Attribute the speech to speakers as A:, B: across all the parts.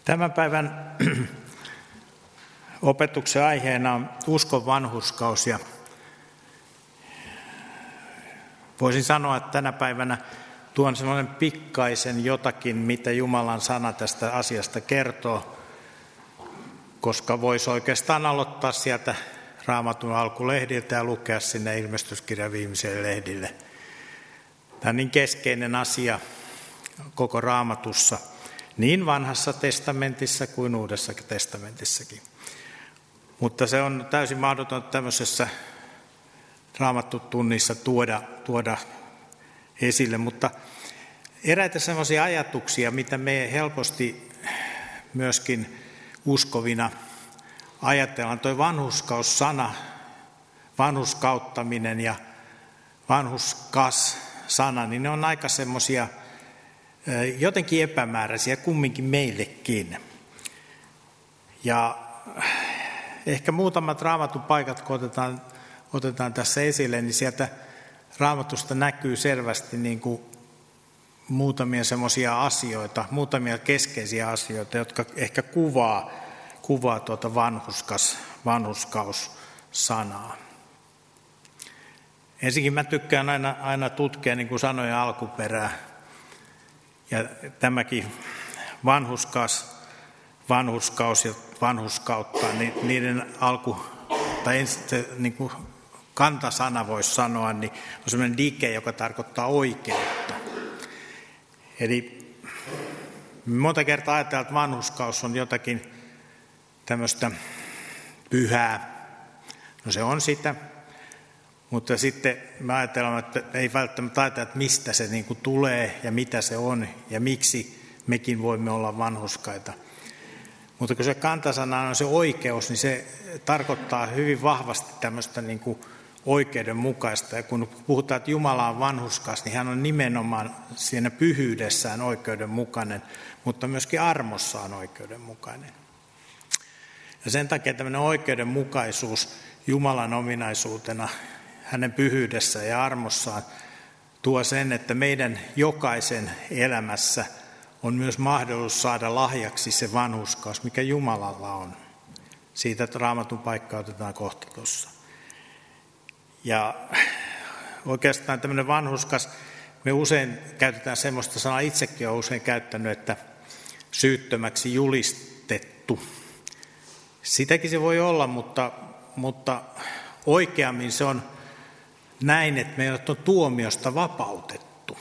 A: Tämän päivän opetuksen aiheena on uskon vanhurskaus ja voisin sanoa, että tänä päivänä tuon sellainen pikkaisen jotakin, mitä Jumalan sana tästä asiasta kertoo, koska voisi oikeastaan aloittaa sieltä Raamatun alkulehdiltä ja lukea sinne ilmestyskirjan viimeiselle lehdille. Tämä on niin keskeinen asia koko Raamatussa, niin vanhassa testamentissa kuin uudessa testamentissakin. Mutta se on täysin mahdotonta tämmöisessä Raamattutunnissa tuoda esille. Mutta eräitä sellaisia ajatuksia, mitä me helposti myöskin uskovina ajatellaan. Tuo vanhurskaus-sana, vanhurskauttaminen ja vanhurskas-sana, niin ne on aika semmoisia jotenkin epämääräisiä kumminkin meillekin. Ja ehkä muutamat Raamatun paikat, kun otetaan tässä esille, niin sieltä Raamatusta näkyy selvästi niin kuin muutamia semmoisia asioita, muutamia keskeisiä asioita, jotka ehkä kuvaa tuota vanhurskaus-sanaa. Ensinnäkin mä tykkään aina tutkia niin kuin sanojen alkuperää. Ja tämäkin vanhurskaus ja vanhurskautta, niin niiden niin kuin kantasana voisi sanoa, niin on sellainen dike, joka tarkoittaa oikeutta. Eli monta kertaa ajatellaan, että vanhurskaus on jotakin tämmöistä pyhää. No se on sitä, mutta sitten me ajatellaan, että ei välttämättä ajatella, että mistä se niin kuin tulee ja mitä se on ja miksi mekin voimme olla vanhurskaita. Mutta kun se kantasana on se oikeus, niin se tarkoittaa hyvin vahvasti tämmöistä niin kuin oikeudenmukaista. Ja kun puhutaan, että Jumala on vanhurskas, niin hän on nimenomaan siinä pyhyydessään oikeudenmukainen, mutta myöskin armossaan oikeudenmukainen. Ja sen takia tämmöinen oikeudenmukaisuus Jumalan ominaisuutena, hänen pyhyydessään ja armossaan tuo sen, että meidän jokaisen elämässä on myös mahdollisuus saada lahjaksi se vanhurskaus, mikä Jumalalla on. Siitä Raamatun paikka otetaan kohta tuossa. Ja oikeastaan tämmöinen vanhurskas, me usein käytetään semmoista sanaa, itsekin olen usein käyttänyt, että syyttömäksi julistettu. Sitäkin se voi olla, mutta oikeammin se on näin, että meidät on tuomiosta vapautettu.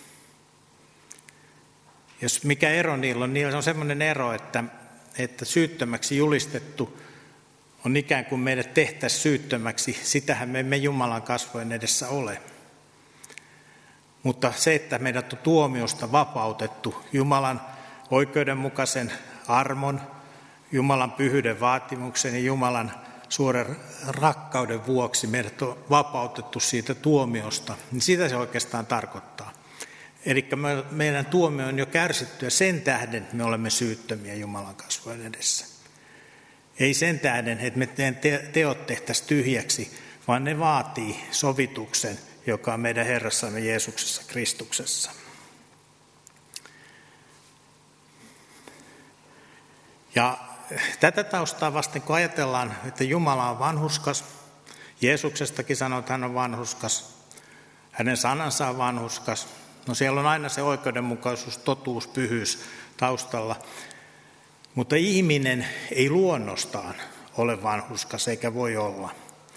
A: Jos mikä ero niillä on semmoinen ero, että syyttömäksi julistettu on ikään kuin meidät tehtäisiin syyttömäksi. Sitähän me emme Jumalan kasvojen edessä ole. Mutta se, että meidät on tuomiosta vapautettu Jumalan oikeudenmukaisen armon, Jumalan pyhyyden vaatimuksen ja Jumalan suuren rakkauden vuoksi meidät on vapautettu siitä tuomiosta, niin sitä se oikeastaan tarkoittaa. Eli meidän tuomio on jo kärsitty ja sen tähden me olemme syyttömiä Jumalan kasvojen edessä. Ei sen tähden, että me teot tehtäisiin tyhjäksi, vaan ne vaatii sovituksen, joka on meidän Herrassamme Jeesuksessa Kristuksessa. Ja tätä taustaa vasten, kun ajatellaan, että Jumala on vanhurskas, Jeesuksestakin sanoo, että hän on vanhurskas, hänen sanansa on vanhurskas. No siellä on aina se oikeudenmukaisuus, totuus, pyhyys taustalla. Mutta ihminen ei luonnostaan ole vanhurskas eikä voi olla.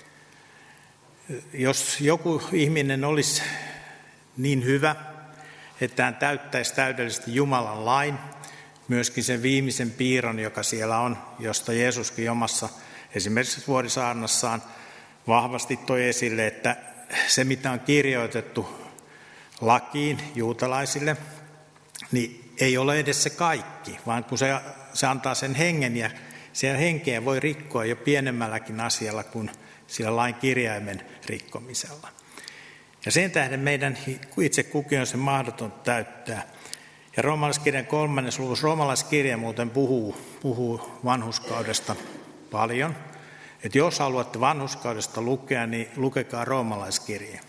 A: Jos joku ihminen olisi niin hyvä, että hän täyttäisi täydellisesti Jumalan lain, myöskin sen viimeisen piirron, joka siellä on, josta Jeesuskin omassa esimerkiksi vuorisaarnassaan vahvasti toi esille, että se mitä on kirjoitettu lakiin juutalaisille, niin ei ole edes se kaikki, vaan kun se antaa sen hengen ja siellä henkeä voi rikkoa jo pienemmälläkin asialla kuin sillä lain kirjaimen rikkomisella. Ja sen tähden meidän itse kukin on se mahdoton täyttää. Ja roomalaiskirjan 3. luvussa roomalaiskirja muuten puhuu vanhurskaudesta paljon. Että jos haluatte vanhurskaudesta lukea, niin lukekaa roomalaiskirja.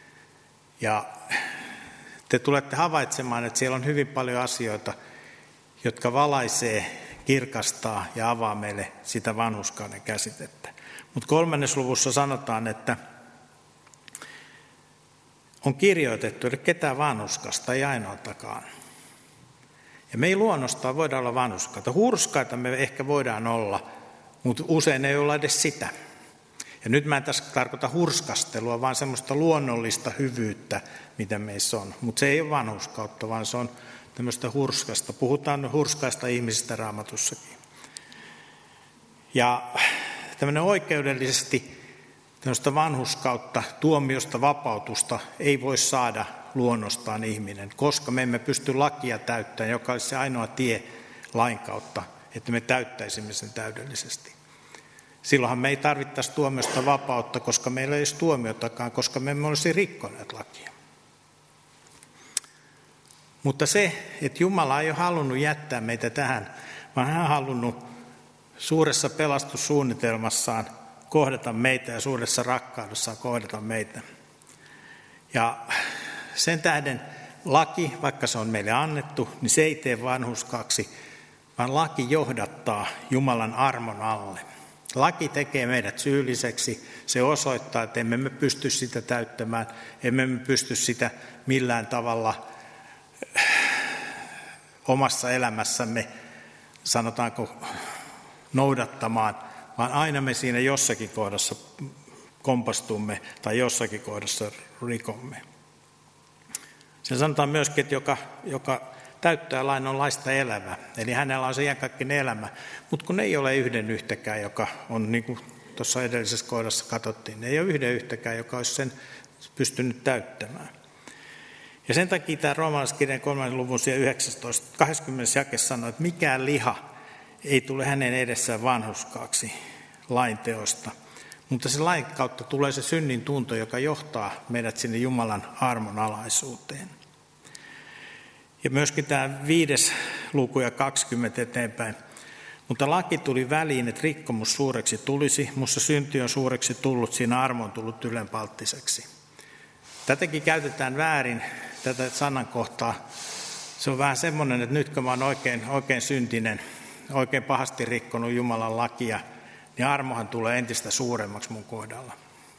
A: Ja te tulette havaitsemaan, että siellä on hyvin paljon asioita, jotka valaisee, kirkastaa ja avaa meille sitä vanhurskauden käsitettä. Mutta 3. luvussa sanotaan, että on kirjoitettu, että ketään vanhurskasta ei ainoatakaan. Ja me ei luonnostaan voida olla vanhurskaita. Hurskaita me ehkä voidaan olla, mutta usein ei olla edes sitä. Ja nyt mä en tässä tarkoita hurskastelua, vaan semmoista luonnollista hyvyyttä, mitä meissä on. Mutta se ei ole vanhurskautta, vaan se on tämmöistä hurskasta. Puhutaan hurskaista ihmisistä Raamatussakin. Ja tämmöinen oikeudellisesti tämmöistä vanhurskautta, tuomiosta, vapautusta ei voi saada luonnostaan ihminen, koska me emme pysty lakia täyttämään, joka olisi se ainoa tie lain kautta, että me täyttäisimme sen täydellisesti. Silloinhan me ei tarvittaisi tuomiosta vapautta, koska meillä ei olisi tuomiotakaan, koska me emme olisi rikkoneet lakia. Mutta se, että Jumala ei ole halunnut jättää meitä tähän, vaan hän on halunnut suuressa pelastussuunnitelmassaan kohdata meitä ja suuressa rakkaudessaan kohdata meitä. Ja sen tähden laki, vaikka se on meille annettu, niin se ei tee vanhurskaaksi, vaan laki johdattaa Jumalan armon alle. Laki tekee meidät syylliseksi, se osoittaa, että emme me pysty sitä täyttämään, emme me pysty sitä millään tavalla omassa elämässämme, sanotaanko, noudattamaan, vaan aina me siinä jossakin kohdassa kompastumme tai jossakin kohdassa rikomme. Se sanotaan myöskin, että joka täyttää lain on laista elävä, eli hänellä on se iankaikkinen elämä, mutta kun ei ole yhden yhtäkään, joka on niin kuin tuossa edellisessä kohdassa katsottiin, ei ole yhden yhtäkään, joka olisi sen pystynyt täyttämään. Ja sen takia tämä roomalaiskirjan 3. luvun 20. jake sanoo, että mikään liha ei tule hänen edessään vanhurskaaksi lain teosta, mutta se lain kautta tulee se synnin tunto, joka johtaa meidät sinne Jumalan armon alaisuuteen. Ja myöskin tämä 5. luku ja 20 eteenpäin. Mutta laki tuli väliin, että rikkomus suureksi tulisi, mutta synti on suureksi tullut, siinä armo on tullut ylenpalttiseksi. Tätäkin käytetään väärin, tätä sanankohtaa. Se on vähän semmoinen, että nyt kun mä oon oikein syntinen, oikein pahasti rikkonut Jumalan lakia, niin armohan tulee entistä suuremmaksi mun kohdalla.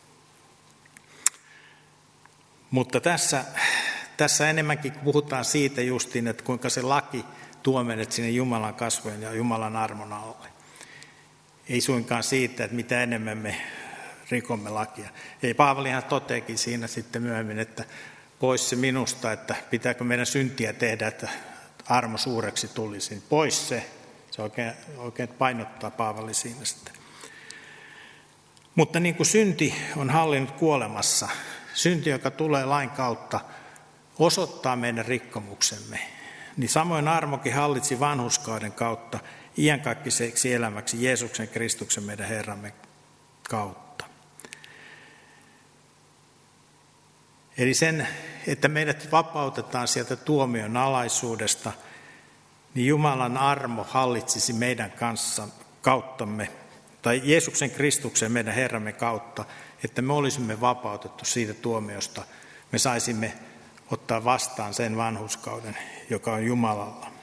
A: Mutta tässä enemmänkin puhutaan siitä justiin, että kuinka se laki tuo meidät sinne Jumalan kasvojen ja Jumalan armon alle. Ei suinkaan siitä, että mitä enemmän me rikomme lakia. Ei Paavalihan toteekin siinä sitten myöhemmin, että pois se minusta, että pitääkö meidän syntiä tehdä, että armo suureksi tulisi. Pois se. Se oikein painottaa Paavali siinä sitten. Mutta niin kuin synti on hallinnut kuolemassa, synti, joka tulee lain kautta, osoittaa meidän rikkomuksemme, niin samoin armokin hallitsi vanhurskauden kautta iänkaikkiseksi elämäksi Jeesuksen Kristuksen meidän Herramme kautta. Eli sen, että meidät vapautetaan sieltä tuomion alaisuudesta, niin Jumalan armo hallitsisi meidän kauttamme, tai Jeesuksen Kristuksen meidän Herramme kautta, että me olisimme vapautettu siitä tuomiosta. Me saisimme ottaa vastaan sen vanhurskauden, joka on Jumalalla.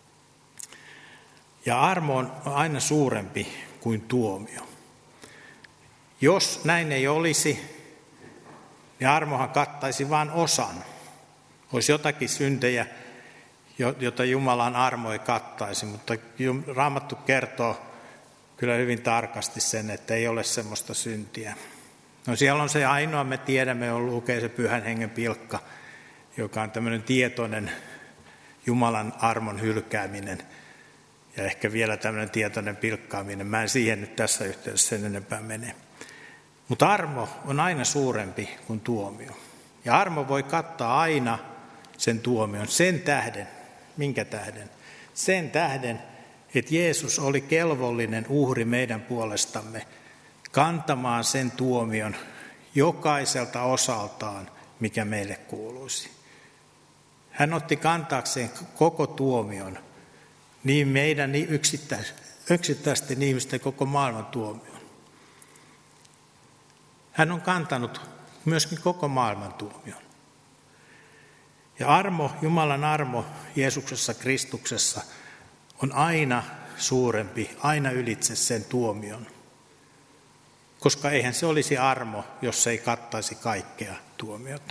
A: Ja armo on aina suurempi kuin tuomio. Jos näin ei olisi, niin armohan kattaisi vain osan. Olisi jotakin syntejä, jota Jumalan armo ei kattaisi, mutta Raamattu kertoo kyllä hyvin tarkasti sen, että ei ole semmoista syntiä. No siellä on se ainoa, me tiedämme, lukee se Pyhän Hengen pilkka, joka on tämmöinen tietoinen Jumalan armon hylkääminen ja ehkä vielä tämmöinen tietoinen pilkkaaminen. Mä en siihen nyt tässä yhteydessä sen enempää mene. Mutta armo on aina suurempi kuin tuomio. Ja armo voi kattaa aina sen tuomion, sen tähden. Minkä tähden? Sen tähden, että Jeesus oli kelvollinen uhri meidän puolestamme kantamaan sen tuomion jokaiselta osaltaan, mikä meille kuuluisi. Hän otti kantaakseen koko tuomion, niin meidän yksittäisten ihmisten koko maailman tuomion. Hän on kantanut myöskin koko maailman tuomion. Ja armo, Jumalan armo Jeesuksessa Kristuksessa on aina suurempi, aina ylitse sen tuomion. Koska eihän se olisi armo, jos se ei kattaisi kaikkea tuomiota.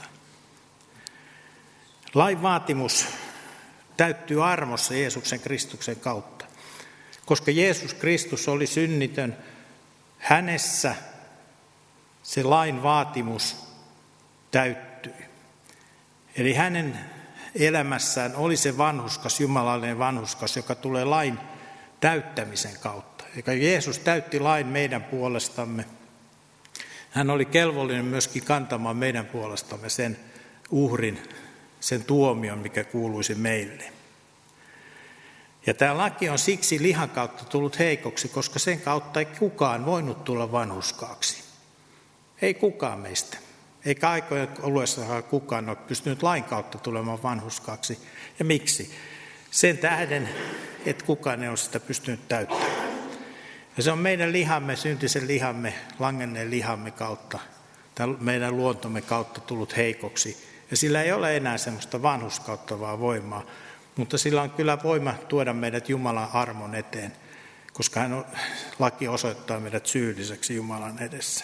A: Lain vaatimus täyttyy armossa Jeesuksen Kristuksen kautta. Koska Jeesus Kristus oli synnitön, hänessä se lain vaatimus täyttyi. Eli hänen elämässään oli se vanhurskas, jumalallinen vanhurskas, joka tulee lain täyttämisen kautta. Eli Jeesus täytti lain meidän puolestamme. Hän oli kelvollinen myöskin kantamaan meidän puolestamme sen uhrin, sen tuomion, mikä kuuluisi meille. Ja tämä laki on siksi lihan kautta tullut heikoksi, koska sen kautta ei kukaan voinut tulla vanhurskaaksi. Ei kukaan meistä. Eikä aikojen oluessa kukaan ole pystynyt lain kautta tulemaan vanhurskaaksi. Ja miksi? Sen tähden, että kukaan ei ole sitä pystynyt täyttämään. Ja se on meidän lihamme, syntisen lihamme, langenneen lihamme kautta, meidän luontomme kautta tullut heikoksi. Ja sillä ei ole enää semmoista vanhurskauttavaa voimaa, mutta sillä on kyllä voima tuoda meidät Jumalan armon eteen, koska laki osoittaa meidät syylliseksi Jumalan edessä.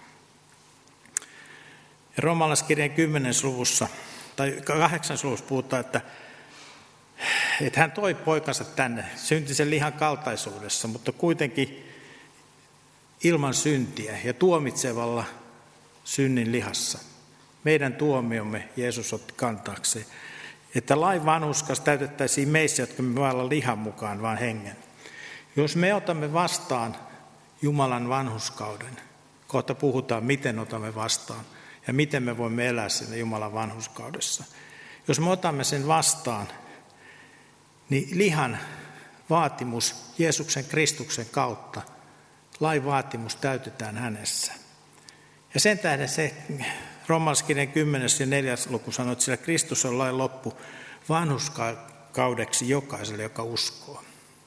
A: Ja Roomalaiskirjan 10. luvussa, tai 8. luvussa puhutaan, että hän toi poikansa tänne syntisen lihan kaltaisuudessa, mutta kuitenkin ilman syntiä ja tuomitsevalla synnin lihassa. Meidän tuomiomme Jeesus otti kantaakseen, että lain vanhurskas täytettäisiin meissä, jotka me vailla lihan mukaan, vaan hengen. Jos me otamme vastaan Jumalan vanhurskauden, kohta puhutaan, miten otamme vastaan ja miten me voimme elää siinä Jumalan vanhurskaudessa. Jos me otamme sen vastaan, niin lihan vaatimus Jeesuksen Kristuksen kautta, lain vaatimus täytetään hänessä. Ja sen tähden se Roomalaiskirjan 10. ja 4. luku sanoo, että sillä Kristus on lain loppu vanhurskaudeksi jokaiselle, joka uskoo.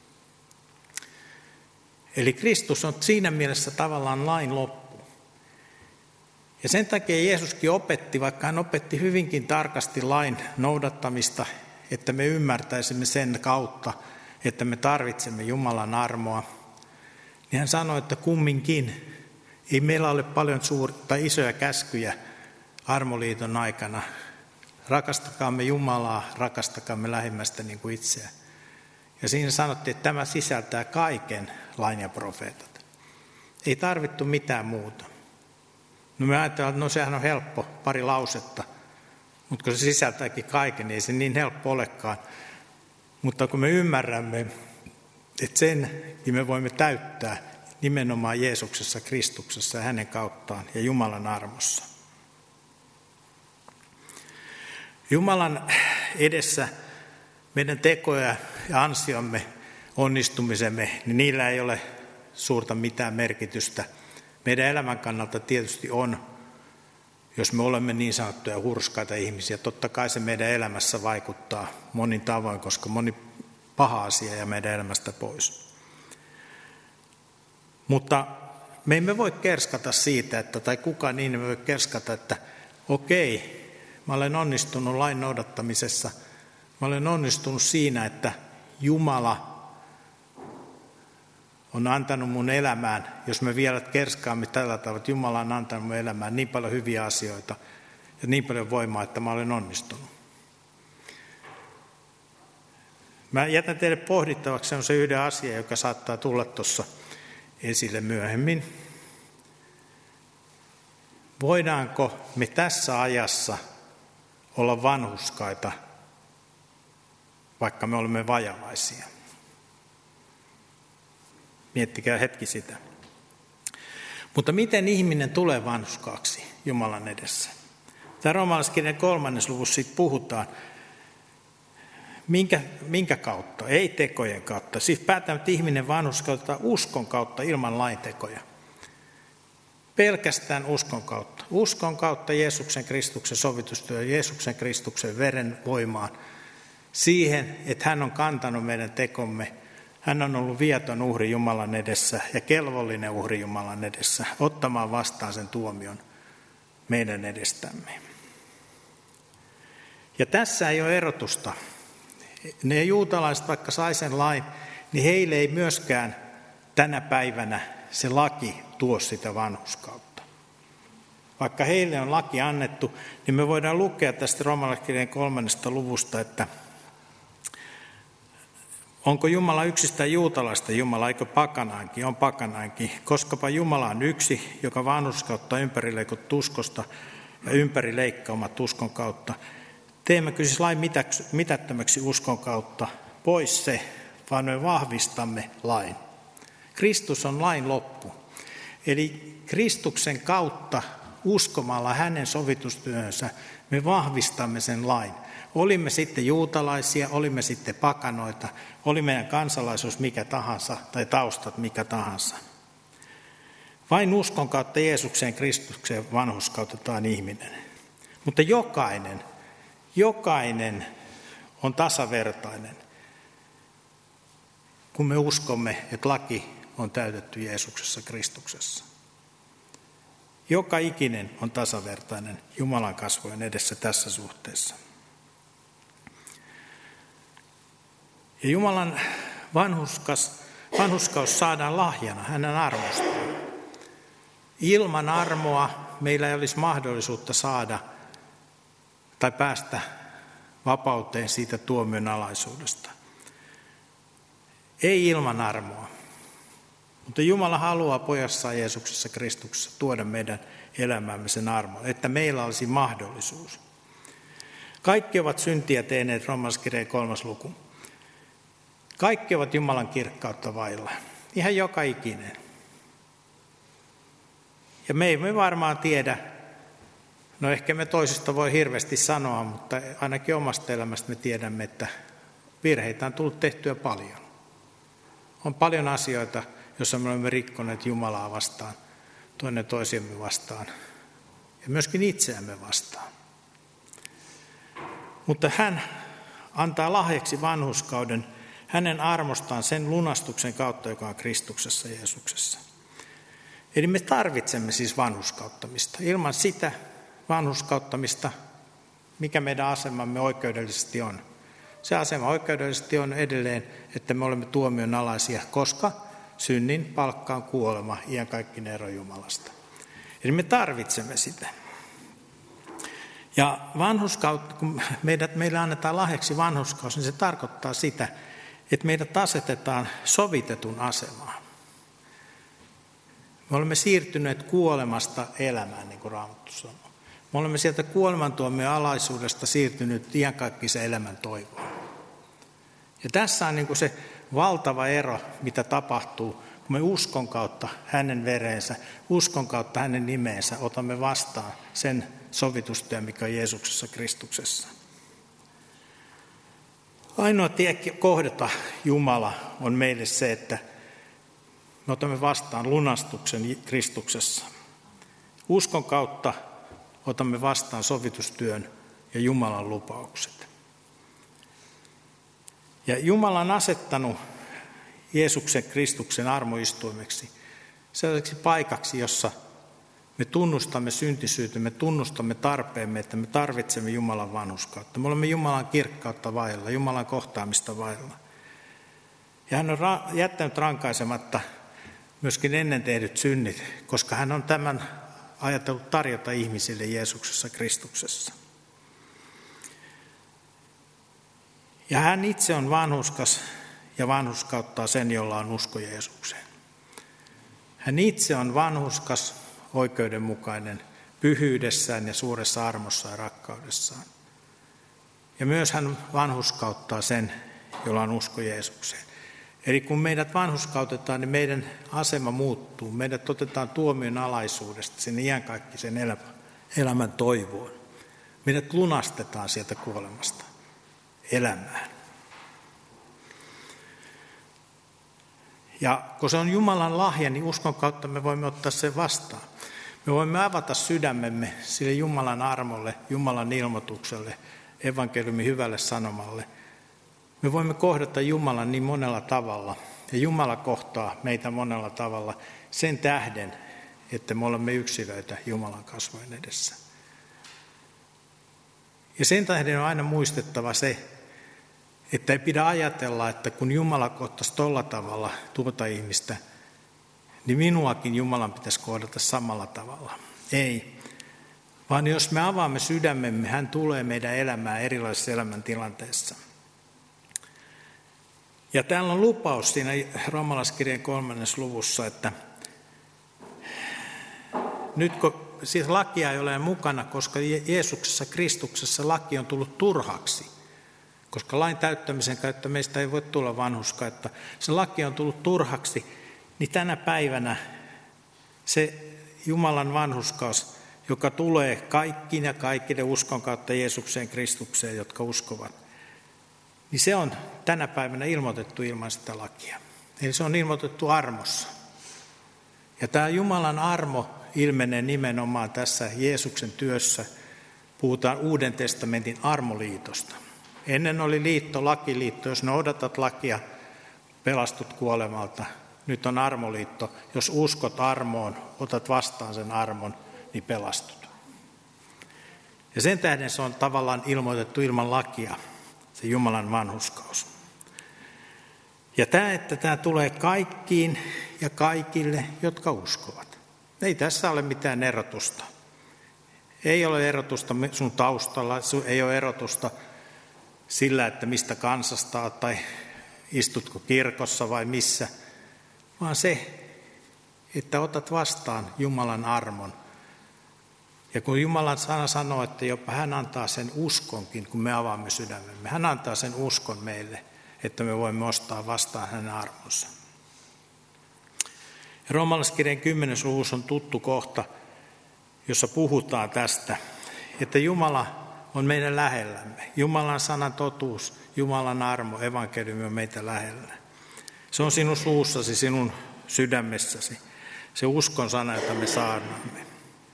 A: Eli Kristus on siinä mielessä tavallaan lain loppu. Ja sen takia Jeesuskin opetti, vaikka hän opetti hyvinkin tarkasti lain noudattamista, että me ymmärtäisimme sen kautta, että me tarvitsemme Jumalan armoa, niin hän sanoi, että kumminkin ei meillä ole paljon isoja käskyjä armoliiton aikana. Rakastakaamme Jumalaa, rakastakaamme lähimmäistä niin kuin itseä. Ja siinä sanottiin, että tämä sisältää kaiken lain ja profeetat. Ei tarvittu mitään muuta. No me ajatellaan, että no sehän on helppo, pari lausetta. Mutta kun se sisältääkin kaiken, niin ei se niin helppo olekaan. Mutta kun me ymmärrämme, että senkin me voimme täyttää nimenomaan Jeesuksessa, Kristuksessa ja hänen kauttaan ja Jumalan armossa. Jumalan edessä meidän tekoja ja ansiomme, onnistumisemme, niin niillä ei ole suurta mitään merkitystä. Meidän elämän kannalta tietysti on, jos me olemme niin sanottuja hurskaita ihmisiä. Totta kai se meidän elämässä vaikuttaa monin tavoin, koska moni paha asia jää meidän elämästä pois. Mutta me emme voi kerskata siitä, tai kukaan niin ei voi kerskata, että okei, mä olen onnistunut lain noudattamisessa. Mä olen onnistunut siinä, että Jumala on antanut mun elämään, jos me vielä kerskaamme tällä tavalla, että Jumala on antanut mun elämään niin paljon hyviä asioita ja niin paljon voimaa, että mä olen onnistunut. Mä jätän teille pohdittavaksi sellaisen yhden asian, joka saattaa tulla tuossa esille myöhemmin. Voidaanko me tässä ajassa olla vanhurskaita, vaikka me olemme vajavaisia? Miettikää hetki sitä. Mutta miten ihminen tulee vanhurskaaksi Jumalan edessä? Tämä Roomalaiskirjan 3. luvussa siitä puhutaan. Minkä kautta? Ei tekojen kautta. Siis päätetään, että ihminen vanhurskautetaan uskon kautta ilman laintekoja. Pelkästään uskon kautta. Uskon kautta Jeesuksen Kristuksen sovitustyö, Jeesuksen Kristuksen veren voimaan. Siihen, että hän on kantanut meidän tekomme. Hän on ollut viaton uhri Jumalan edessä ja kelvollinen uhri Jumalan edessä, ottamaan vastaan sen tuomion meidän edestämme. Ja tässä ei ole erotusta. Ne juutalaiset, vaikka sai sen lain, niin heille ei myöskään tänä päivänä se laki tuo sitä vanhurskautta. Vaikka heille on laki annettu, niin me voidaan lukea tästä Roomalaiskirjeen 3. luvusta, että onko Jumala yksistään juutalaista Jumala, eikö pakanaankin? On pakanaankin. Koskapa Jumala on yksi, joka vanhurskauttaa ympärileikot uskosta ja ympärileikkaamat uskon kautta. Teemmekö siis lain mitättömäksi uskon kautta? Pois se, vaan me vahvistamme lain. Kristus on lain loppu. Eli Kristuksen kautta uskomalla hänen sovitustyöhönsä me vahvistamme sen lain. Olimme sitten juutalaisia, olimme sitten pakanoita, oli meidän kansalaisuus mikä tahansa tai taustat mikä tahansa. Vain uskon kautta Jeesukseen Kristukseen vanhurskautetaan ihminen. Mutta jokainen on tasavertainen, kun me uskomme, että laki on täytetty Jeesuksessa Kristuksessa. Joka ikinen on tasavertainen Jumalan kasvojen edessä tässä suhteessa. Ja Jumalan vanhurskaus saadaan lahjana hänen armostaan. Ilman armoa meillä ei olisi mahdollisuutta saada tai päästä vapauteen siitä tuomion alaisuudesta. Ei ilman armoa. Mutta Jumala haluaa pojassaan Jeesuksessa Kristuksessa tuoda meidän elämäämme sen armon, että meillä olisi mahdollisuus. Kaikki ovat syntiä tehneet, Roomalaiskirjeen 3. luku. Kaikki ovat Jumalan kirkkautta vailla. Ihan joka ikinen. Ja me emme varmaan tiedä, no ehkä me toisista voi hirveästi sanoa, mutta ainakin omasta elämästä me tiedämme, että virheitä on tullut tehtyä paljon. On paljon asioita, joissa me olemme rikkoneet Jumalaa vastaan, toinen toisiamme vastaan ja myöskin itseämme vastaan. Mutta hän antaa lahjaksi vanhurskauden hänen armostaan sen lunastuksen kautta, joka on Kristuksessa Jeesuksessa. Eli me tarvitsemme siis vanhurskauttamista. Ilman sitä vanhurskauttamista, mikä meidän asemamme oikeudellisesti on. Se asema oikeudellisesti on edelleen, että me olemme tuomion alaisia, koska synnin palkka on kuolema, iankaikkinen ero Jumalasta. Eli me tarvitsemme sitä. Ja kun meille annetaan lahjaksi vanhurskaus, niin se tarkoittaa sitä, että meidät asetetaan sovitetun asemaan. Me olemme siirtyneet kuolemasta elämään, niin kuin Raamattu sanoo. Me olemme sieltä kuolemantuomion alaisuudesta siirtynyt iankaikkisen elämän toivoon. Ja tässä on niin kuin se valtava ero, mitä tapahtuu, kun me uskon kautta hänen vereensä, uskon kautta hänen nimeensä otamme vastaan sen sovitustyön, mikä on Jeesuksessa Kristuksessa. Ainoa tie kohdata Jumala on meille se, että me otamme vastaan lunastuksen Kristuksessa. Uskon kautta otamme vastaan sovitustyön ja Jumalan lupaukset. Ja Jumala on asettanut Jeesuksen Kristuksen armoistuimeksi sellaiseksi paikaksi, jossa me tunnustamme syntisyytemme, me tunnustamme tarpeemme, että me tarvitsemme Jumalan vanhurskautta. Me olemme Jumalan kirkkautta vailla, Jumalan kohtaamista vailla. Ja hän on jättänyt rankaisematta myöskin ennen tehdyt synnit, koska hän on tämän ajatellut tarjota ihmisille Jeesuksessa Kristuksessa. Ja hän itse on vanhurskas ja vanhurskauttaa sen, jolla on usko Jeesukseen. Hän itse on vanhurskas, oikeudenmukainen, pyhyydessään ja suuressa armossa ja rakkaudessaan. Ja myös hän vanhurskauttaa sen, jolla on usko Jeesukseen. Eli kun meidät vanhurskautetaan, niin meidän asema muuttuu. Meidät otetaan tuomion alaisuudesta sinne iankaikkisen elämän toivoon. Meidät lunastetaan sieltä kuolemasta elämään. Ja kun se on Jumalan lahja, niin uskon kautta me voimme ottaa sen vastaan. Me voimme avata sydämemme sille Jumalan armolle, Jumalan ilmoitukselle, evankeliumin hyvälle sanomalle. Me voimme kohdata Jumalan niin monella tavalla, ja Jumala kohtaa meitä monella tavalla sen tähden, että me olemme yksilöitä Jumalan kasvojen edessä. Ja sen tähden on aina muistettava se, Että ei pidä ajatella, että kun Jumala kohtaisi tolla tavalla tuota ihmistä, niin minuakin Jumalan pitäisi kohdata samalla tavalla. Ei. Vaan jos me avaamme sydämemme, hän tulee meidän elämään erilaisissa elämäntilanteissa. Ja täällä on lupaus siinä Roomalaiskirjeen 3. luvussa, että nyt kun siis lakia ei ole mukana, koska Jeesuksessa, Kristuksessa laki on tullut turhaksi. Koska lain täyttämisen kautta meistä ei voi tulla vanhurskautta. Se laki on tullut turhaksi, niin tänä päivänä se Jumalan vanhurskaus, joka tulee kaikkiin ja kaikille uskon kautta Jeesukseen, Kristukseen, jotka uskovat, niin se on tänä päivänä ilmoitettu ilman sitä lakia. Eli se on ilmoitettu armossa. Ja tämä Jumalan armo ilmenee nimenomaan tässä Jeesuksen työssä. Puhutaan Uuden testamentin armoliitosta. Ennen oli liitto, lakiliitto. Jos noudatat lakia, pelastut kuolemalta. Nyt on armoliitto. Jos uskot armoon, otat vastaan sen armon, niin pelastut. Ja sen tähden se on tavallaan ilmoitettu ilman lakia, se Jumalan vanhurskaus. Ja että tämä tulee kaikkiin ja kaikille, jotka uskovat. Ei tässä ole mitään erotusta. Ei ole erotusta sun taustalla, ei ole erotusta sillä, että mistä kansasta olet tai istutko kirkossa vai missä, vaan se, että otat vastaan Jumalan armon. Ja kun Jumalan sana sanoo, että jopa hän antaa sen uskonkin, kun me avaamme sydämemme, hän antaa sen uskon meille, että me voimme ostaa vastaan hänen armonsa. Roomalaiskirjeen 10. luvussa on tuttu kohta, jossa puhutaan tästä, että Jumala on meidän lähellämme. Jumalan sanan totuus, Jumalan armo, evankeliumi on meitä lähellä. Se on sinun suussasi, sinun sydämessäsi, se uskon sana, jota me saarnaamme.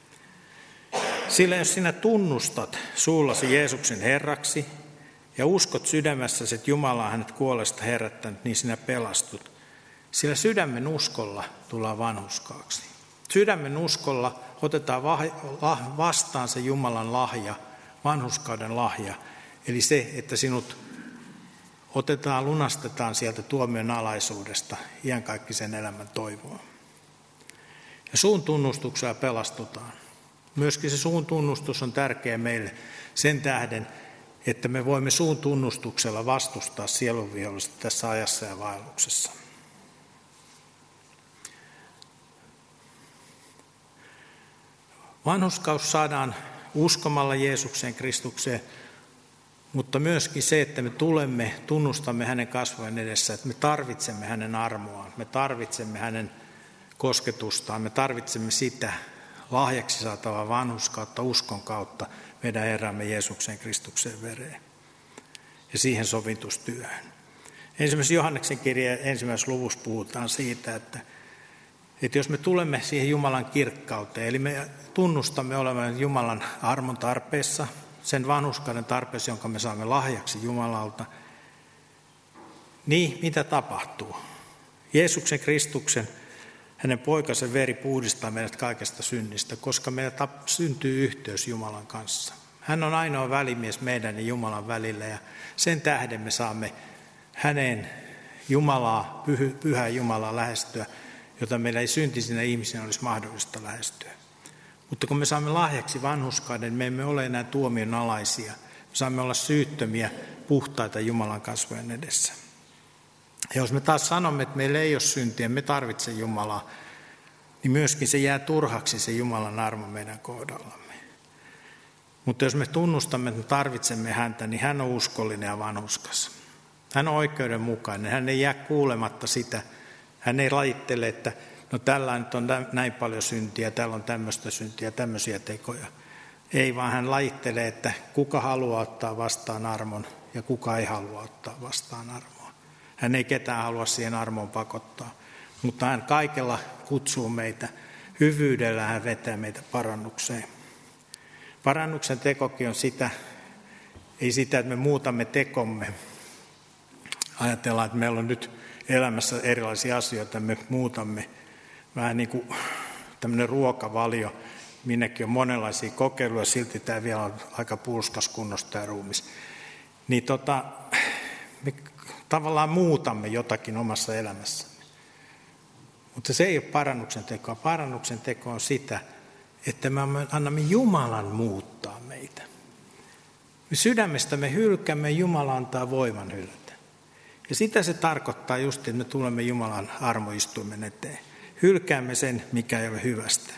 A: Sillä jos sinä tunnustat suullasi Jeesuksen Herraksi ja uskot sydämessäsi, että Jumala on hänet kuolesta herättänyt, niin sinä pelastut. Sillä sydämen uskolla tullaan vanhurskaaksi. Sydämen uskolla otetaan vastaan se Jumalan lahja, vanhurskauden lahja. Eli se, että sinut lunastetaan sieltä tuomion alaisuudesta iankaikkisen elämän toivoa. Ja suun tunnustuksella pelastutaan. Myöskin se suun tunnustus on tärkeä meille sen tähden, että me voimme suun tunnustuksella vastustaa sielunvihollista tässä ajassa ja vaelluksessa. Vanhurskaus saadaan uskomalla Jeesukseen, Kristukseen, mutta myöskin se, että me tunnustamme hänen kasvojen edessä, että me tarvitsemme hänen armoaan, me tarvitsemme hänen kosketustaan, me tarvitsemme sitä lahjaksi saatavaa vanhurskautta uskon kautta meidän Herramme Jeesuksen Kristuksen vereen ja siihen sovitustyöhön. Ensimmäisen Johanneksen kirjeen 1. luvussa puhutaan siitä, että jos me tulemme siihen Jumalan kirkkauteen, eli me tunnustamme olevan Jumalan armon tarpeessa, sen vanhurskauden tarpeessa, jonka me saamme lahjaksi Jumalalta, niin mitä tapahtuu? Jeesuksen Kristuksen, hänen poikansa veri puhdistaa meidät kaikesta synnistä, koska meillä syntyy yhteys Jumalan kanssa. Hän on ainoa välimies meidän ja Jumalan välillä ja sen tähden me saamme hänen Jumalaa, pyhää Jumalaa lähestyä, jota meillä ei syntisinä ihmisinä olisi mahdollista lähestyä. Mutta kun me saamme lahjaksi vanhurskauden, me emme ole enää tuomion alaisia. Me saamme olla syyttömiä, puhtaita Jumalan kasvojen edessä. Ja jos me taas sanomme, että meillä ei ole syntiä, me tarvitsemme Jumalaa, niin myöskin se jää turhaksi se Jumalan armo meidän kohdallamme. Mutta jos me tunnustamme, että me tarvitsemme häntä, niin hän on uskollinen ja vanhurskas. Hän on oikeudenmukainen, hän ei jää kuulematta sitä. Hän ei lajittele, että no tällä nyt on näin paljon syntiä, täällä on tämmöistä syntiä, tämmöisiä tekoja. Ei, vaan hän lajittelee, että kuka haluaa ottaa vastaan armon ja kuka ei halua ottaa vastaan armoa. Hän ei ketään halua siihen armoon pakottaa, mutta hän kaikella kutsuu meitä. Hyvyydellä hän vetää meitä parannukseen. Parannuksen tekokin on sitä, ei sitä, että me muutamme tekomme. Ajatellaan, että meillä on nyt elämässä erilaisia asioita, me muutamme vähän niin kuin tämmöinen ruokavalio, minnekin on monenlaisia kokeiluja, silti tämä vielä on aika pulskas kunnosta ja ruumis. Niin me tavallaan muutamme jotakin omassa elämässämme. Mutta se ei ole parannuksen tekoa. Parannuksen teko on sitä, että me annamme Jumalan muuttaa meitä. Me sydämestämme hylkäämme, Jumala antaa voiman hylätä. Ja sitä se tarkoittaa just, että me tulemme Jumalan armoistuimen eteen. Hylkäämme sen, mikä ei ole hyvästä.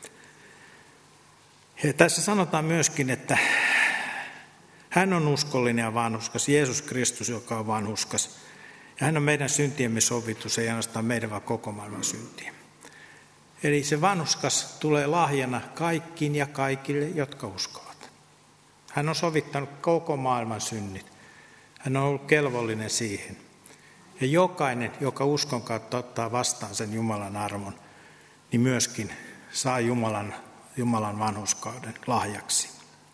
A: Ja tässä sanotaan myöskin, että hän on uskollinen ja vanhurskas, Jeesus Kristus, joka on vanhurskas. Ja hän on meidän syntiemme sovitus, ei ainoastaan meidän, vaan koko maailman syntiä. Eli se vanhurskas tulee lahjana kaikkiin ja kaikille, jotka uskovat. Hän on sovittanut koko maailman synnit. Hän on ollut kelvollinen siihen. Ja jokainen, joka uskon kautta ottaa vastaan sen Jumalan armon, niin myöskin saa Jumalan vanhurskauden lahjaksi.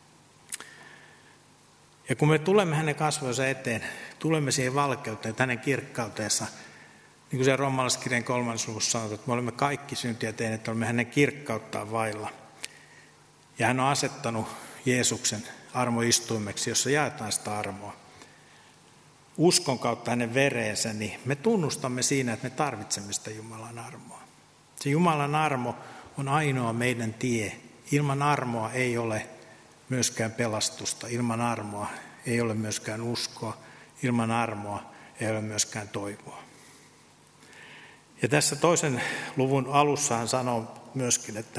A: Ja kun me tulemme hänen kasvojensa eteen, tulemme siihen valkeuteen, hänen kirkkauteensa, niin kuin se roomalaiskirjan 3. luvussa sanotaan, että me olemme kaikki syntiä tehneet, että olemme hänen kirkkauttaan vailla. Ja hän on asettanut Jeesuksen armoistuimeksi, jossa jaetaan sitä armoa. Uskon kautta hänen vereensä, niin me tunnustamme siinä, että me tarvitsemme sitä Jumalan armoa. Se Jumalan armo on ainoa meidän tie. Ilman armoa ei ole myöskään pelastusta. Ilman armoa ei ole myöskään uskoa. Ilman armoa ei ole myöskään toivoa. Ja tässä 2. luvun alussa hän sanoo myöskin, että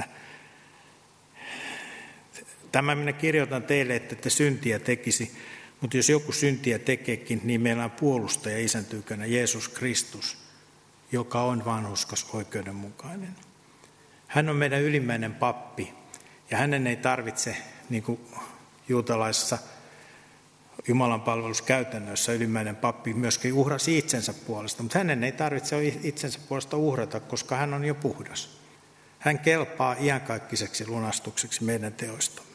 A: tämä minä kirjoitan teille, että te syntiä tekisi, mutta jos joku syntiä tekeekin, niin meillä on puolustaja Isän tykönä Jeesus Kristus, joka on vanhurskas oikeudenmukainen. Hän on meidän ylimmäinen pappi ja hänen ei tarvitse, niin kuin juutalaisessa Jumalan palveluskäytännössä ylimmäinen pappi myöskin uhrasi itsensä puolesta, mutta hänen ei tarvitse itsensä puolesta uhrata, koska hän on jo puhdas. Hän kelpaa iänkaikkiseksi lunastukseksi meidän teoistamme.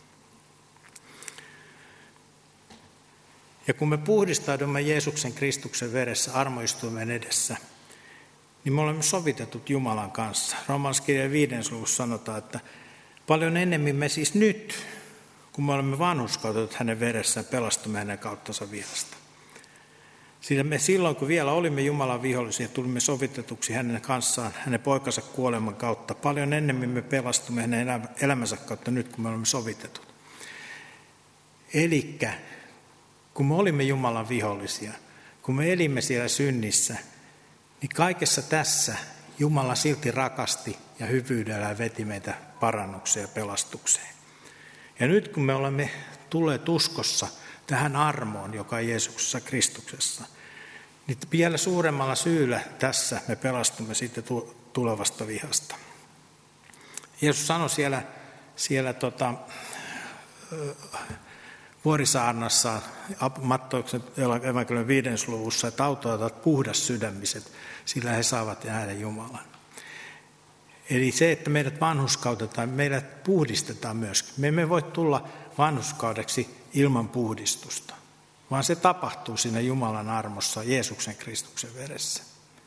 A: Ja kun me puhdistaudumme Jeesuksen Kristuksen veressä armoistuimen edessä, niin me olemme sovitetut Jumalan kanssa. Roomalaiskirjan 5. luvussa sanotaan, että paljon enemmän me siis nyt, kun me olemme vanhurskautetut hänen veressään, pelastumme hänen kauttansa vihasta. Sillä me silloin, kun vielä olimme Jumalan vihollisia, tulimme sovitetuksi hänen kanssaan, hänen poikansa kuoleman kautta. Paljon enemmän me pelastumme hänen elämänsä kautta nyt, kun me olemme sovitetut. Elikkä, kun me olimme Jumalan vihollisia, kun me elimme siellä synnissä, niin kaikessa tässä Jumala silti rakasti ja hyvyydellä veti meitä parannukseen ja pelastukseen. Ja nyt kun me olemme tulleet uskossa tähän armoon, joka on Jeesuksessa Kristuksessa, niin vielä suuremmalla syyllä tässä me pelastumme siitä tulevasta vihasta. Jeesus sanoi siellä vuorisaarnassaan Matteuksen evankeliumin 5. luvussa, että autuaat puhdas sydämiset, sillä he saavat nähdä Jumalan. Eli se, että meidät vanhurskautetaan, meidät puhdistetaan myöskin. Me emme voi tulla vanhurskaudeksi ilman puhdistusta, vaan se tapahtuu siinä Jumalan armossa Jeesuksen Kristuksen veressä.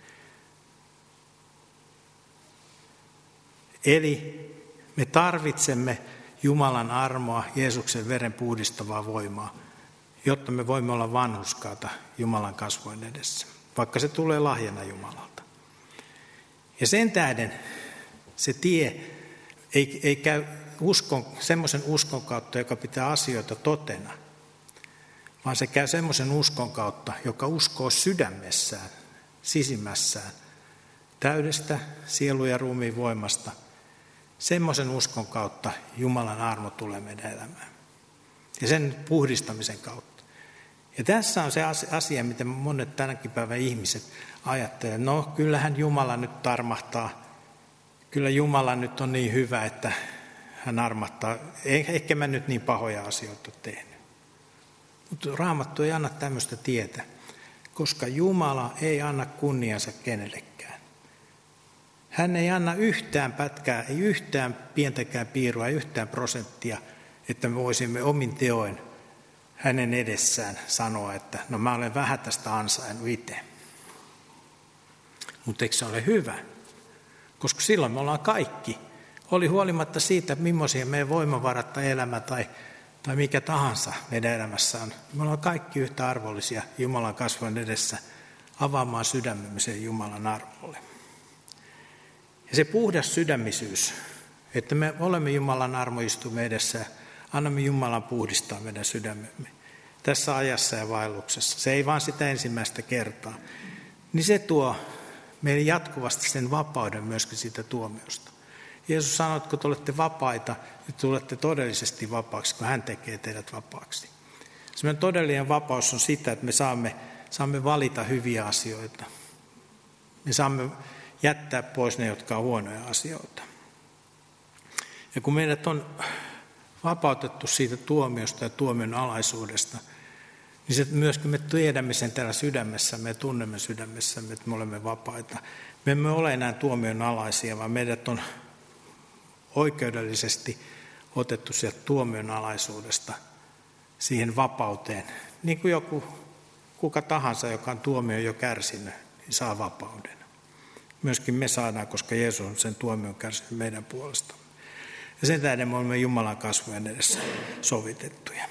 A: Eli me tarvitsemme Jumalan armoa, Jeesuksen veren puhdistavaa voimaa, jotta me voimme olla vanhurskaita Jumalan kasvojen edessä, vaikka se tulee lahjana Jumalalta. Ja sen tähden se tie ei käy semmoisen uskon kautta, joka pitää asioita totena, vaan se käy semmoisen uskon kautta, joka uskoo sydämessään, sisimmässään, täydestä sielun ja ruumiin voimasta. Semmoisen uskon kautta Jumalan armo tulee meidän elämään. Ja sen puhdistamisen kautta. Ja tässä on se asia, miten monet tänäkin päivän ihmiset ajattelevat, no kyllähän Jumala nyt armahtaa. Kyllä Jumala nyt on niin hyvä, että hän armahtaa. Ehkä mä nyt niin pahoja asioita ole tehnyt. Mutta Raamattu ei anna tämmöistä tietä, koska Jumala ei anna kunniansa kenellekään. Hän ei anna yhtään pätkää, ei yhtään pientäkään piirua, ei yhtään prosenttia, että me voisimme omin teoin hänen edessään sanoa, että no mä olen vähän tästä ansainnut itse. Mutta eikö se ole hyvä? Koska silloin me ollaan kaikki, oli huolimatta siitä, millaisia meidän voimavarat tai elämä tai tai mikä tahansa meidän elämässä on. Me ollaan kaikki yhtä arvollisia Jumalan kasvojen edessä avaamaan sydämemme sen Jumalan arvolle. Ja se puhdas sydämisyys, että me olemme Jumalan armoistuimen edessä ja annamme Jumalan puhdistaa meidän sydämemme tässä ajassa ja vaelluksessa. Se ei vaan sitä ensimmäistä kertaa. Niin se tuo meille jatkuvasti sen vapauden myöskin siitä tuomiosta. Jeesus sanoi, että kun te olette vapaita, niin tulette todellisesti vapaaksi, kun hän tekee teidät vapaaksi. Semmoinen todellinen vapaus on sitä, että me saamme valita hyviä asioita. Me saamme jättää pois ne, jotka on huonoja asioita. Ja kun meidät on vapautettu siitä tuomiosta ja tuomion alaisuudesta, niin se myöskin me tiedämme sen täällä sydämessämme ja tunnemme sydämessämme, että me olemme vapaita. Me emme ole enää tuomion alaisia, vaan meidät on oikeudellisesti otettu sieltä tuomion alaisuudesta siihen vapauteen. Niin kuin kuka tahansa, joka on tuomion jo kärsinyt, niin saa vapauden. Myöskin me saadaan, koska Jeesus on sen tuomion kärsinyt meidän puolestamme. Ja sen tähden me olemme Jumalan kasvojen edessä sovitettuja.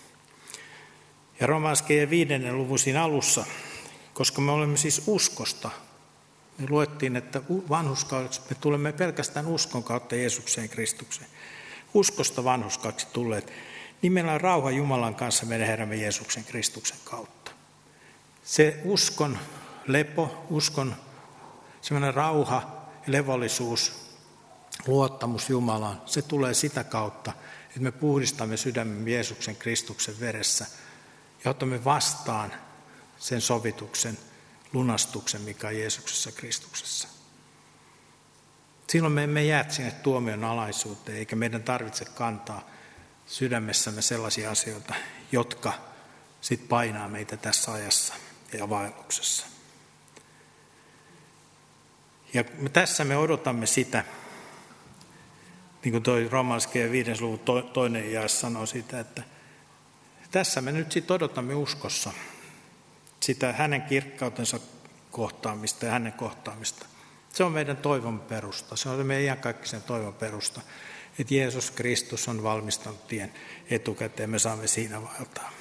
A: Ja Roomalaiskirjeen 5. luvun siinä alussa, koska me olemme siis uskosta, me luettiin, että vanhurskaudessa me tulemme pelkästään uskon kautta Jeesukseen Kristukseen. Uskosta vanhurskaaksi tulleet, niin meillä on rauha Jumalan kanssa meidän Herramme Jeesuksen Kristuksen kautta. Se uskon lepo, uskon semmoinen rauha, levollisuus, luottamus Jumalaan, se tulee sitä kautta, että me puhdistamme sydämemme Jeesuksen Kristuksen veressä ja otamme vastaan sen sovituksen, lunastuksen, mikä on Jeesuksessa Kristuksessa. Silloin me emme jää sinne tuomion alaisuuteen, eikä meidän tarvitse kantaa sydämessämme sellaisia asioita, jotka sit painaa meitä tässä ajassa ja vaelluksessa. Ja tässä me odotamme sitä, niin kuin tuo Roomalaiskirjeen 5. luvun 2. jae sanoo sitä, että tässä me nyt sitten odotamme uskossa sitä hänen kirkkautensa kohtaamista ja hänen kohtaamista. Se on meidän toivon perusta. Se on meidän iankaikkisen toivon perusta, että Jeesus Kristus on valmistanut tien etukäteen, me saamme siinä vaeltaa.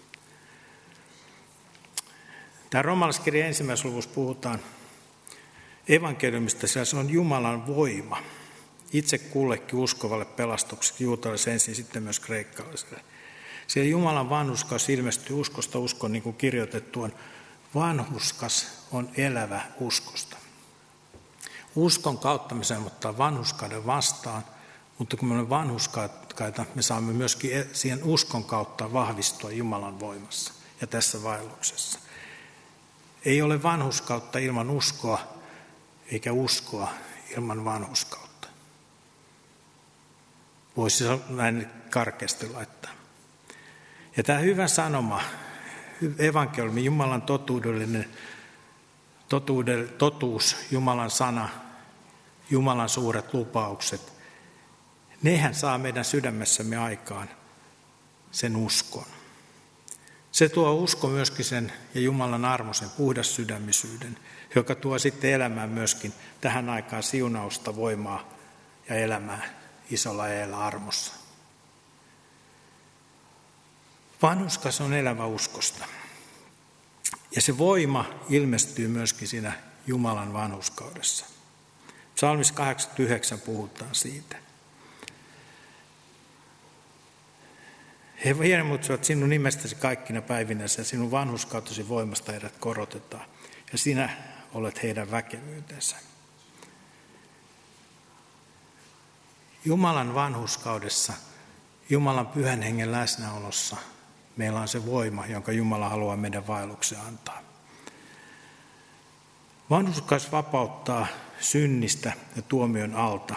A: Tämä Roomalaiskirjeen 1. luvussa puhutaan evankeliumista, sillä se on Jumalan voima itse kullekin uskovalle pelastukseksi, juutalaiselle ensin, sitten myös kreikkalaiselle. Siellä Jumalan vanhurskas ilmestyy uskosta uskon, niin kuin kirjoitettu on. Vanhurskas on elävä uskosta. Uskon kautta me saamme ottaa vanhurskauden vastaan, mutta kun me olemme vanhurskaita, me saamme myöskin siihen uskon kautta vahvistua Jumalan voimassa ja tässä vaelluksessa. Ei ole vanhurskautta ilman uskoa, eikä uskoa ilman vanhurskautta. Voisi näin karkeasti laittaa. Ja tämä hyvä sanoma, evankeliumi, Jumalan totuus, Jumalan sana, Jumalan suuret lupaukset, nehän saa meidän sydämessämme aikaan sen uskon. Se tuo usko myöskin sen ja Jumalan armoisen puhdas sydämisyyden, joka tuo sitten elämään myöskin tähän aikaan siunausta, voimaa ja elämää isolla eellä armossa. Vanhurskas on elävä uskosta. Ja se voima ilmestyy myöskin siinä Jumalan vanhurskaudessa. Psalmissa 89 puhutaan siitä. He hiemutsivat sinun nimestäsi kaikkina päivinä ja sinun vanhurskautesi voimasta heidät korotetaan. Ja sinä olet heidän väkevyytensä. Jumalan vanhurskaudessa, Jumalan pyhän hengen läsnäolossa, meillä on se voima, jonka Jumala haluaa meidän vaellukseen antaa. Vanhurskas vapauttaa synnistä ja tuomion alta.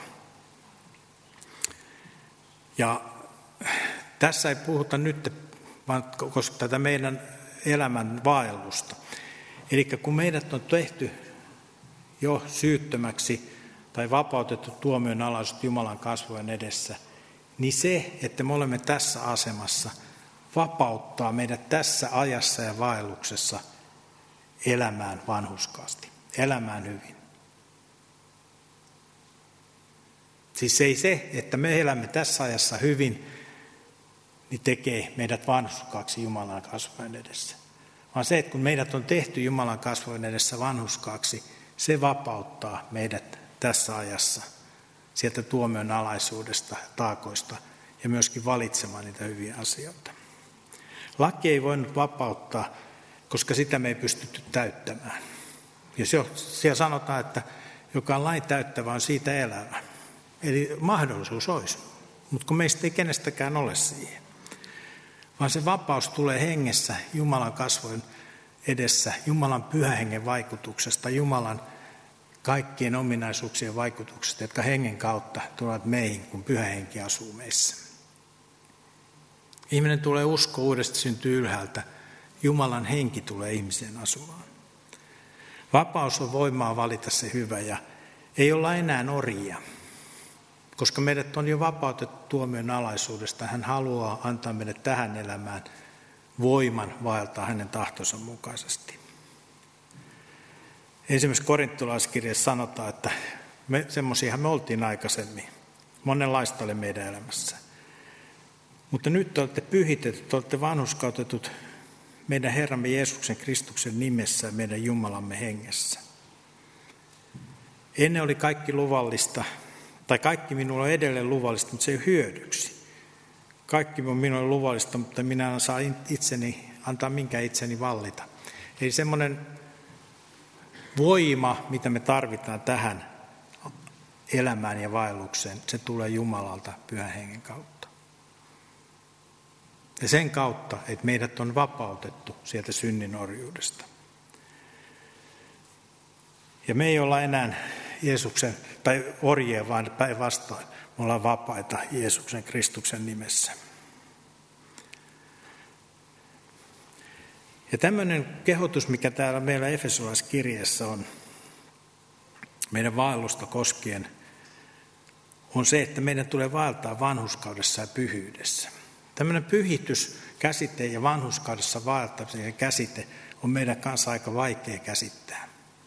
A: Ja tässä ei puhuta nyt, vaan koska tätä meidän elämän vaellusta. Eli kun meidät on tehty jo syyttömäksi tai vapautettu tuomion alaisuutta Jumalan kasvojen edessä, niin se, että me olemme tässä asemassa, vapauttaa meidät tässä ajassa ja vaelluksessa elämään vanhurskaasti, elämään hyvin. Siis ei se, että me elämme tässä ajassa hyvin, niin tekee meidät vanhurskaaksi Jumalan kasvojen edessä. Vaan se, että kun meidät on tehty Jumalan kasvojen edessä vanhurskaaksi, se vapauttaa meidät tässä ajassa sieltä tuomion alaisuudesta, taakoista ja myöskin valitsemaan niitä hyviä asioita. Laki ei voinut vapauttaa, koska sitä me ei pystytty täyttämään. Ja siellä sanotaan, että joka on lain täyttävä on siitä elävä. Eli mahdollisuus olisi, mutta kun meistä ei kenestäkään ole siihen. Vaan se vapaus tulee hengessä Jumalan kasvojen edessä, Jumalan pyhän hengen vaikutuksesta, Jumalan kaikkien ominaisuuksien vaikutuksesta, jotka hengen kautta tulevat meihin, kun pyhä henki asuu meissä. Ihminen tulee usko uudesta syntyy ylhäältä. Jumalan henki tulee ihmiseen asumaan. Vapaus on voimaa valita se hyvä ja ei olla enää orjia, koska meidät on jo vapautettu tuomion alaisuudesta. Hän haluaa antaa meille tähän elämään voiman vaeltaa hänen tahtonsa mukaisesti. Ensimmäisessä korintolaiskirjassa sanotaan, että semmoisiahan me oltiin aikaisemmin. Monenlaista oli meidän elämässä. Mutta nyt te olette pyhitetut, te olette vanhurskautetut meidän Herramme Jeesuksen Kristuksen nimessä ja meidän Jumalamme hengessä. Ennen oli kaikki luvallista, tai kaikki minulla on edelleen luvallista, mutta se ei ole hyödyksi. Kaikki on minulle luvallista, mutta minä en saa antaa minkään itseni vallita. Eli semmoinen voima, mitä me tarvitaan tähän elämään ja vaellukseen, se tulee Jumalalta pyhän hengen kautta. Ja sen kautta, että meidät on vapautettu sieltä synnin orjuudesta. Ja me ei olla enää Jeesuksen, tai orjia, vaan päinvastoin. Me ollaan vapaita Jeesuksen Kristuksen nimessä. Ja tämmöinen kehotus, mikä täällä meillä Efesolaiskirjeessä on, meidän vaellusta koskien, on se, että meidän tulee vaeltaa vanhurskaudessa ja pyhyydessä. Tämmöinen pyhityskäsite ja vanhurskaudessa vaeltamisen käsite on meidän kanssa aika vaikea käsittää.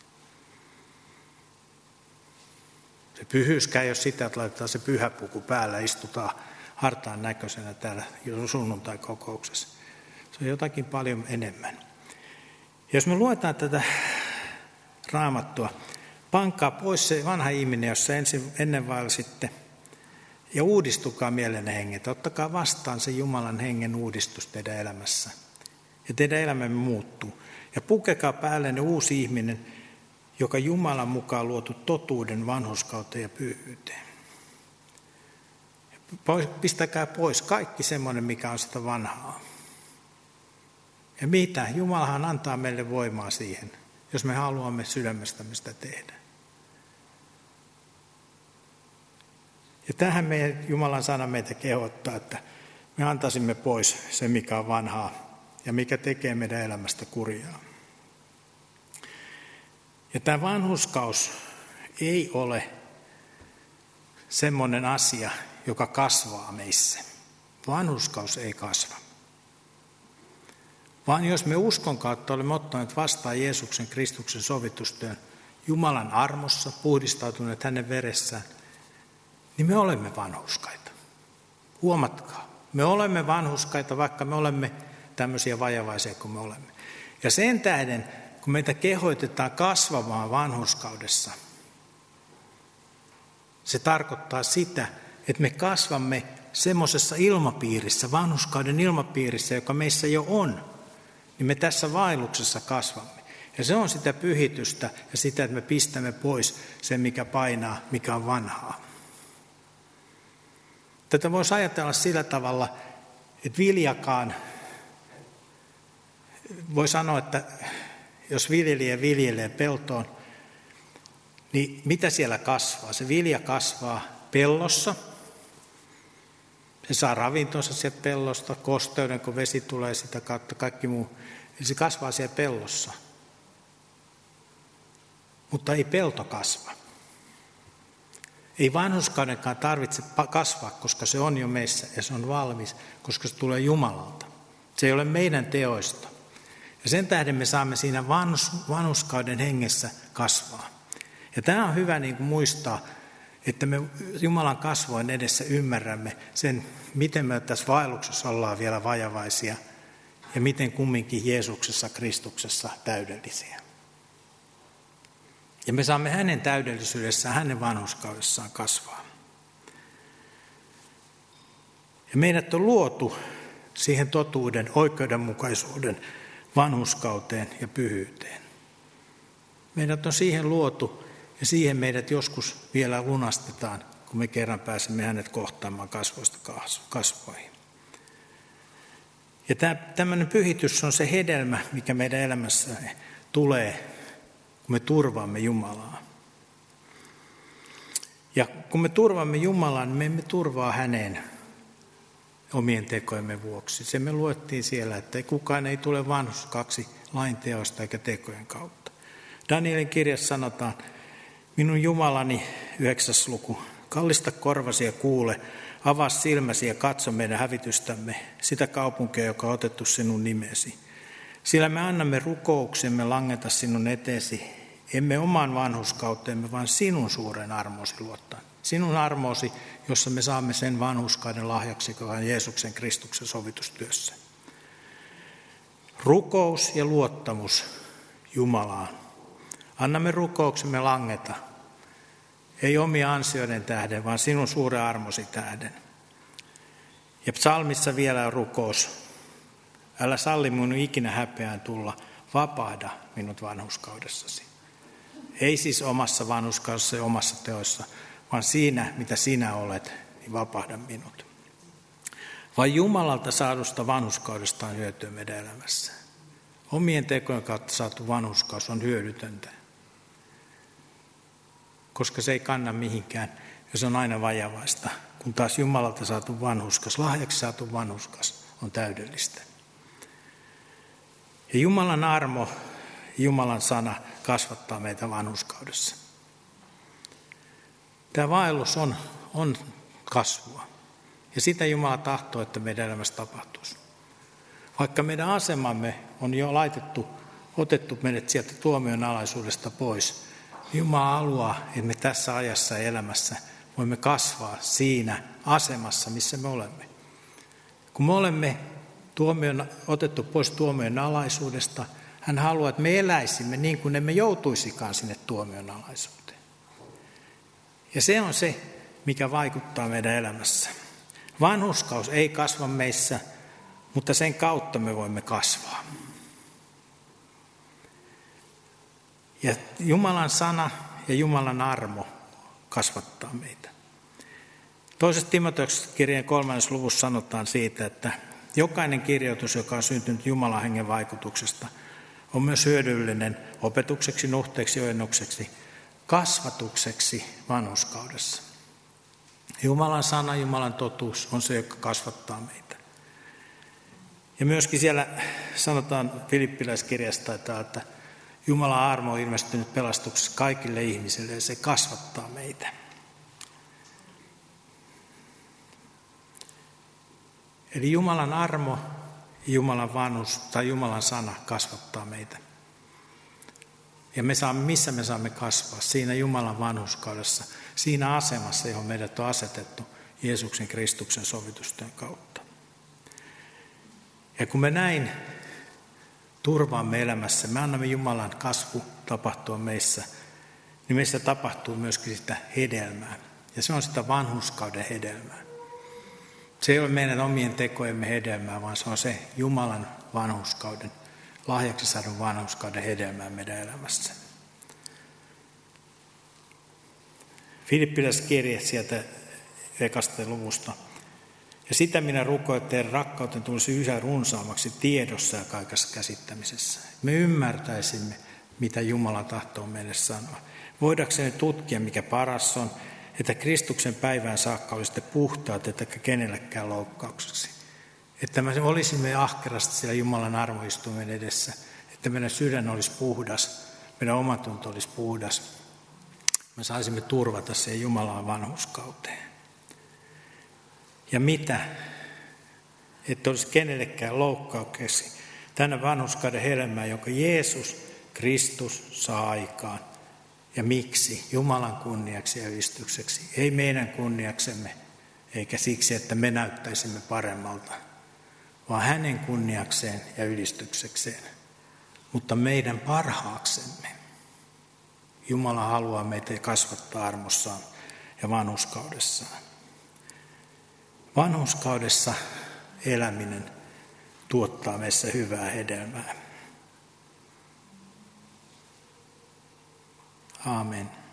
A: Se pyhyyskään ei ole sitä, että laitetaan se pyhäpuku päällä ja istutaan hartaan näköisenä täällä sunnuntai-kokouksessa. Se on jotakin paljon enemmän. Ja jos me luetaan tätä Raamattua, pankaa pois se vanha ihminen, jossa ennen vaelsitte, ja uudistukaa mielenne henget. Ottakaa vastaan se Jumalan hengen uudistus teidän elämässä. Ja teidän elämämme muuttuu. Ja pukekaa päällenne uusi ihminen, joka Jumalan mukaan luotu totuuden, vanhurskauteen ja pyhyyteen. Pistäkää pois kaikki semmoinen, mikä on sitä vanhaa. Ja mitä? Jumalahan antaa meille voimaa siihen, jos me haluamme sydämestämme sitä tehdä. Ja tähän meidän Jumalan sana meitä kehottaa, että me antaisimme pois se, mikä on vanhaa ja mikä tekee meidän elämästä kurjaa. Ja tämä vanhurskaus ei ole semmoinen asia, joka kasvaa meissä. Vanhurskaus ei kasva. Vaan jos me uskon kautta olemme ottaneet vastaan Jeesuksen Kristuksen sovitustyön Jumalan armossa, puhdistautuneet hänen veressään, niin me olemme vanhurskaita. Huomatkaa, me olemme vanhurskaita, vaikka me olemme tämmöisiä vajavaisia kuin me olemme. Ja sen tähden, kun meitä kehoitetaan kasvamaan vanhurskaudessa, se tarkoittaa sitä, että me kasvamme semmoisessa ilmapiirissä, vanhurskauden ilmapiirissä, joka meissä jo on, niin me tässä vaelluksessa kasvamme. Ja se on sitä pyhitystä ja sitä, että me pistämme pois sen, mikä painaa, mikä on vanhaa. Tätä voisi ajatella sillä tavalla, että viljakaan, voi sanoa, että jos viljelijä viljelee peltoon, niin mitä siellä kasvaa? Se vilja kasvaa pellossa. Se saa ravintonsa sieltä pellosta, kosteuden, kun vesi tulee sitä kautta, kaikki muu. Eli se kasvaa siellä pellossa. Mutta ei pelto kasva. Ei vanhurskaudenkaan tarvitse kasvaa, koska se on jo meissä ja se on valmis, koska se tulee Jumalalta. Se ei ole meidän teoista. Ja sen tähden me saamme siinä vanhurskauden hengessä kasvaa. Ja tämä on hyvä niin kuin muistaa, Että me Jumalan kasvojen edessä ymmärrämme sen, miten me tässä vaelluksessa ollaan vielä vajavaisia ja miten kumminkin Jeesuksessa, Kristuksessa täydellisiä. Ja me saamme hänen täydellisyydessään, hänen vanhurskaudessaan kasvaa. Ja meidät on luotu siihen totuuden, oikeudenmukaisuuden, vanhurskauteen ja pyhyyteen. Meidät on siihen luotu ja siihen meidät joskus vielä lunastetaan, kun me kerran pääsemme hänet kohtaamaan kasvoista kasvoihin. Ja tämmöinen pyhitys on se hedelmä, mikä meidän elämässä tulee, kun me turvaamme Jumalaa. Ja kun me turvaamme Jumalaa, niin me emme turvaa häneen omien tekojemme vuoksi. Se me luettiin siellä, että kukaan ei tule vanhurskaaksi lain teosta eikä tekojen kautta. Danielin kirjassa sanotaan, minun Jumalani, 9. luku, kallista korvasi ja kuule, avaa silmäsi ja katso meidän hävitystämme, sitä kaupunkia, joka on otettu sinun nimesi. Sillä me annamme rukouksemme langeta sinun eteesi, emme oman vanhurskauteemme, vaan sinun suuren armoosi luottaa. Sinun armoosi, jossa me saamme sen vanhurskauden lahjaksi, joka on Jeesuksen Kristuksen sovitustyössä. Rukous ja luottamus Jumalaan. Annamme rukouksemme langeta, ei omia ansioiden tähden, vaan sinun suuren armosi tähden. Ja psalmissa vielä on rukous. Älä salli minun ikinä häpeään tulla, vapahda minut vanhurskaudessasi. Ei siis omassa vanhurskaudessa ja omassa teoissa, vaan siinä, mitä sinä olet, niin vapahda minut. Vai Jumalalta saadusta vanhurskaudesta on hyötyä meidän elämässä. Omien tekojen kautta saatu vanhurskaus on hyödytöntä, koska se ei kanna mihinkään, ja se on aina vajavaista, kun taas Jumalalta saatu vanhurskas, lahjaksi saatu vanhurskas on täydellistä. Ja Jumalan armo, Jumalan sana kasvattaa meitä vanhurskaudessa. Tämä vaellus on kasvua, ja sitä Jumala tahtoo, että meidän elämässä tapahtuisi. Vaikka meidän asemamme on jo otettu meidät sieltä tuomion alaisuudesta pois, Jumala haluaa, että me tässä ajassa ja elämässä voimme kasvaa siinä asemassa, missä me olemme. Kun me olemme otettu pois tuomion alaisuudesta, hän haluaa, että me eläisimme niin kuin emme joutuisikaan sinne tuomion alaisuuteen. Ja se on se, mikä vaikuttaa meidän elämässä. Vanhurskaus ei kasva meissä, mutta sen kautta me voimme kasvaa. Ja Jumalan sana ja Jumalan armo kasvattaa meitä. Toisessa Timoteuksen kirjeen 3. luvussa sanotaan siitä, että jokainen kirjoitus, joka on syntynyt Jumalan hengen vaikutuksesta, on myös hyödyllinen opetukseksi, nuhteeksi, ojennukseksi, kasvatukseksi vanhurskaudessa. Jumalan sana, Jumalan totuus on se, joka kasvattaa meitä. Ja myöskin siellä sanotaan Filippiläiskirjasta, että Jumalan armo on ilmestynyt pelastuksessa kaikille ihmisille ja se kasvattaa meitä. Eli Jumalan armo ja Jumalan vanhus tai Jumalan sana kasvattaa meitä. Ja missä me saamme kasvaa? Siinä Jumalan vanhurskaudessa, siinä asemassa, johon meidät on asetettu Jeesuksen Kristuksen sovitustyön kautta. Ja kun me näin turvaamme elämässä, me annamme Jumalan kasvu tapahtua meissä, niin meissä tapahtuu myöskin sitä hedelmää. Ja se on sitä vanhurskauden hedelmää. Se ei ole meidän omien tekojemme hedelmää, vaan se on se Jumalan vanhurskauden, lahjaksi saadun vanhurskauden hedelmää meidän elämässä. Filippiläiskirje sieltä 1. luvusta. Ja sitä minä rukoin, että teidän rakkauten tulisi yhä runsaammaksi tiedossa ja kaikessa käsittämisessä. Me ymmärtäisimme, mitä Jumala tahtoo meille sanoa. Voidaksemme tutkia, mikä paras on, että Kristuksen päivään saakka olisitte puhtaat, ettekä kenellekään loukkaukseksi. Että me olisimme ahkerasti siellä Jumalan armoistuimen edessä, että meidän sydän olisi puhdas, meidän omatunto olisi puhdas. Me saisimme turvata sen Jumalan vanhurskauteen. Ja mitä? Että olisi kenellekään loukkaukseksi tänä vanhurskauden hedelmää, jonka Jeesus Kristus saa aikaan Ja miksi? Jumalan kunniaksi ja ylistykseksi. Ei meidän kunniaksemme, eikä siksi, että me näyttäisimme paremmalta, vaan hänen kunniakseen ja ylistyksekseen, mutta meidän parhaaksemme. Jumala haluaa meitä kasvattaa armossaan ja vanhurskaudessaan. Vanhurskaudessa eläminen tuottaa meissä hyvää hedelmää. Aamen.